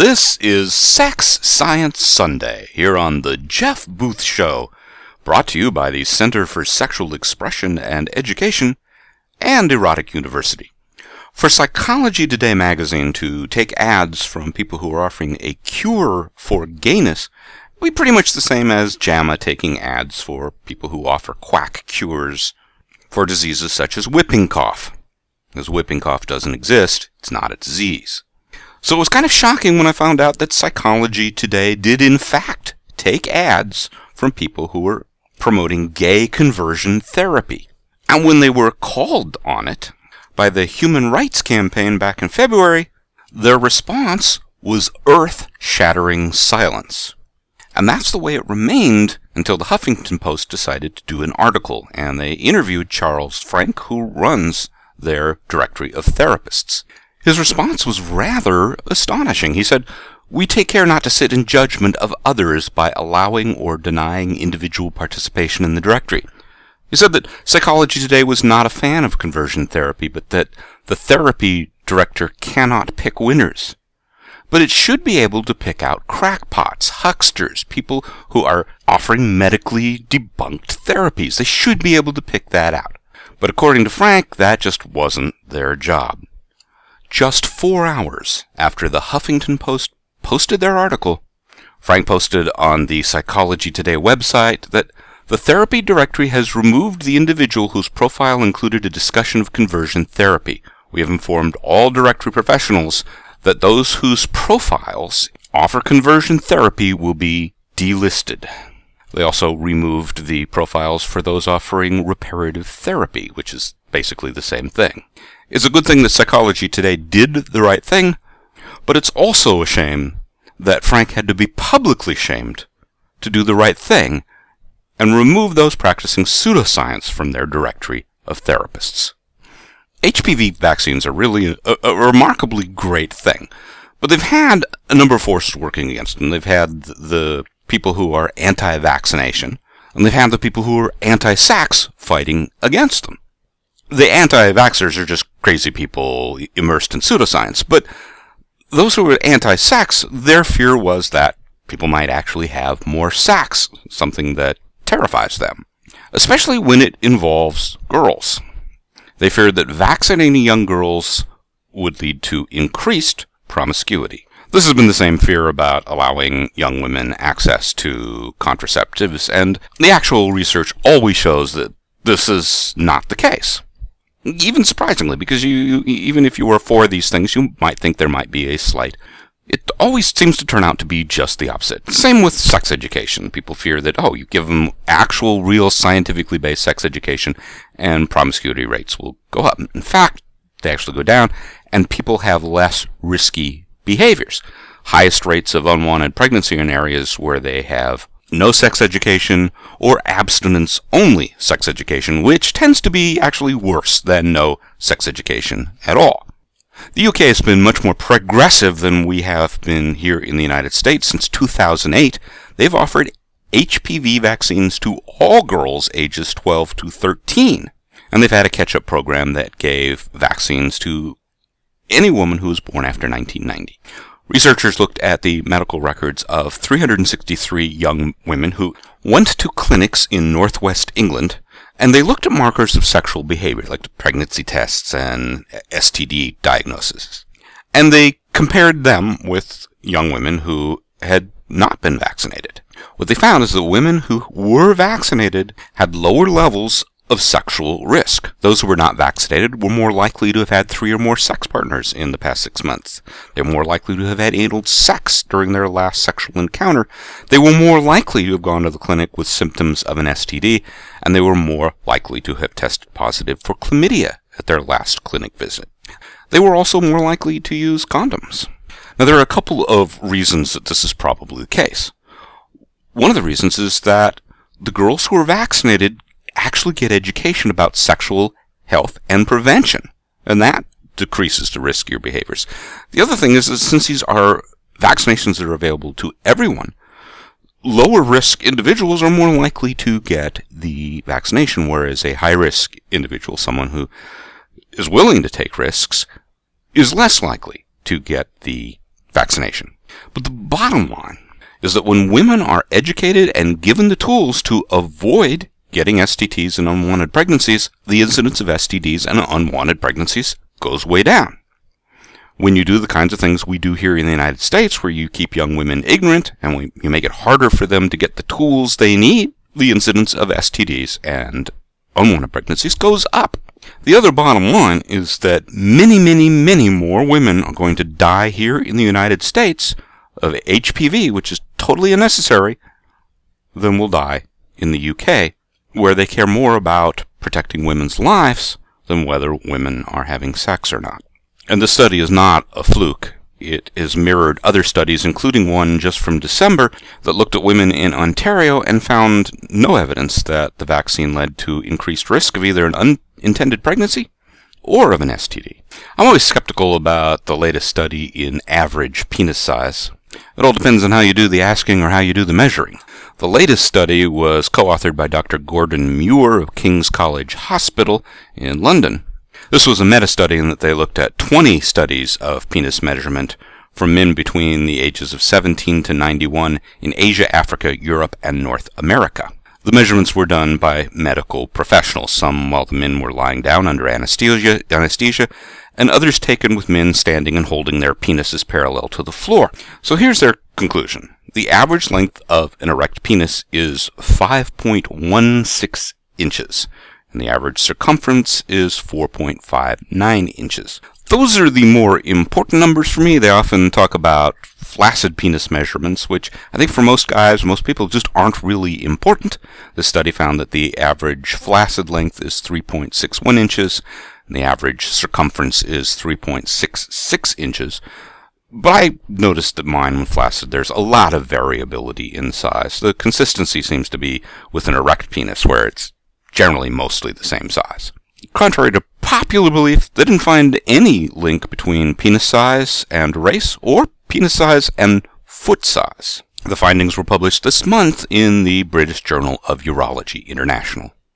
This is Sex Science Sunday here on the Jeff Booth Show, brought to you by the Center for Sexual Expression and Education and Erotic University. For Psychology Today magazine to take ads from people who are offering a cure for gayness would be pretty much the same as JAMA taking ads for people who offer quack cures for diseases such as whooping cough. Because whooping cough doesn't exist, it's not a disease. So it was kind of shocking when I found out that Psychology Today did in fact take ads from people who were promoting gay conversion therapy. And when they were called on it by the Human Rights Campaign back in February, their response was earth-shattering silence. And that's the way it remained until the Huffington Post decided to do an article, and they interviewed Charles Frank, who runs their directory of therapists. His response was rather astonishing. He said, "We take care not to sit in judgment of others by allowing or denying individual participation in the directory." He said that Psychology Today was not a fan of conversion therapy, but that the therapy director cannot pick winners. But it should be able to pick out crackpots, hucksters, people who are offering medically debunked therapies. They should be able to pick that out. But according to Frank, that just wasn't their job. Just 4 hours after the Huffington Post posted their article, Frank posted on the Psychology Today website that the therapy directory has removed the individual whose profile included a discussion of conversion therapy. We have informed all directory professionals that those whose profiles offer conversion therapy will be delisted. They also removed the profiles for those offering reparative therapy, which is basically the same thing. It's a good thing that Psychology Today did the right thing, but it's also a shame that Frank had to be publicly shamed to do the right thing and remove those practicing pseudoscience from their directory of therapists. HPV vaccines are really a remarkably great thing, but they've had a number of forces working against them. They've had the people who are anti-vaccination, and they've had the people who are anti-sex fighting against them. The anti-vaxxers are just crazy people immersed in pseudoscience, but those who are anti-sex, their fear was that people might actually have more sex, something that terrifies them, especially when it involves girls. They feared that vaccinating young girls would lead to increased promiscuity. This has been the same fear about allowing young women access to contraceptives, and the actual research always shows that this is not the case. Even surprisingly, because even if you were for these things, you might think there might be a slight. It always seems to turn out to be just the opposite. Same with sex education. People fear that, you give them actual, real, scientifically based sex education, and promiscuity rates will go up. In fact, they actually go down, and people have less risky behaviors. Highest rates of unwanted pregnancy in areas where they have no sex education or abstinence-only sex education, which tends to be actually worse than no sex education at all. The UK has been much more progressive than we have been here in the United States. Since 2008, they've offered HPV vaccines to all girls ages 12 to 13. And they've had a catch-up program that gave vaccines to any woman who was born after 1990. Researchers looked at the medical records of 363 young women who went to clinics in northwest England, and they looked at markers of sexual behavior, like pregnancy tests and STD diagnoses. And they compared them with young women who had not been vaccinated. What they found is that women who were vaccinated had lower levels of sexual risk. Those who were not vaccinated were more likely to have had 3 or more sex partners in the past 6 months. They were more likely to have had anal sex during their last sexual encounter. They were more likely to have gone to the clinic with symptoms of an STD, and they were more likely to have tested positive for chlamydia at their last clinic visit. They were also more likely to use condoms. Now, there are a couple of reasons that this is probably the case. One of the reasons is that the girls who are vaccinated actually get education about sexual health and prevention, and that decreases the riskier behaviors. The other thing is that since these are vaccinations that are available to everyone, lower risk individuals are more likely to get the vaccination, whereas a high risk individual, someone who is willing to take risks, is less likely to get the vaccination. But the bottom line is that when women are educated and given the tools to avoid getting STDs and unwanted pregnancies, the incidence of STDs and unwanted pregnancies goes way down. When you do the kinds of things we do here in the United States, where you keep young women ignorant and you make it harder for them to get the tools they need, the incidence of STDs and unwanted pregnancies goes up. The other bottom line is that many, many, many more women are going to die here in the United States of HPV, which is totally unnecessary, than will die in the UK, where they care more about protecting women's lives than whether women are having sex or not. And this study is not a fluke. It has mirrored other studies, including one just from December that looked at women in Ontario and found no evidence that the vaccine led to increased risk of either an unintended pregnancy or of an STD. I'm always skeptical about the latest study in average penis size. It all depends on how you do the asking or how you do the measuring. The latest study was co-authored by Dr. Gordon Muir of King's College Hospital in London. This was a meta-study in that they looked at 20 studies of penis measurement from men between the ages of 17 to 91 in Asia, Africa, Europe, and North America. The measurements were done by medical professionals, some while the men were lying down under anesthesia, and others taken with men standing and holding their penises parallel to the floor. So here's their conclusion. The average length of an erect penis is 5.16 inches. And the average circumference is 4.59 inches. Those are the more important numbers for me. They often talk about flaccid penis measurements, which I think for most guys, most people, just aren't really important. This study found that the average flaccid length is 3.61 inches, and the average circumference is 3.66 inches. But I noticed that mine, when flaccid, there's a lot of variability in size. The consistency seems to be with an erect penis, where it's generally mostly the same size. Contrary to popular belief, they didn't find any link between penis size and race, or penis size and foot size. The findings were published this month in the British Journal of Urology International.